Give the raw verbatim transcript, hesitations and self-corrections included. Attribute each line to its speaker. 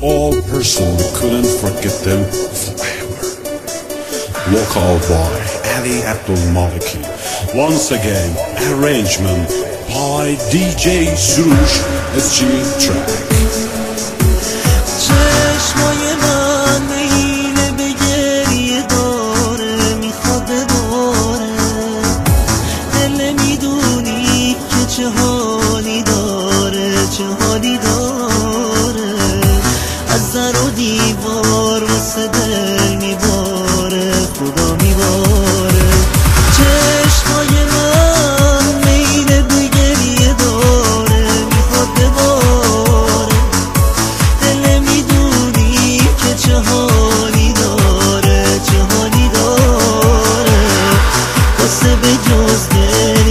Speaker 1: all person we couldn't forget them forever. Vocal by Ali Abdul Maliki. Once again, arrangement by D J Surush S G Track.
Speaker 2: چشمای من میل به گریه داره، میخواد بباره. دل میدونی که چه حالی داره، چه حالی داره. از در و دیوار واسه دل میباره، خدا میباره. چشمای من میل به گریه داره، میخواد بباره. دل میدونی که چه حالی داره، چه حالی داره. واسه به جز دل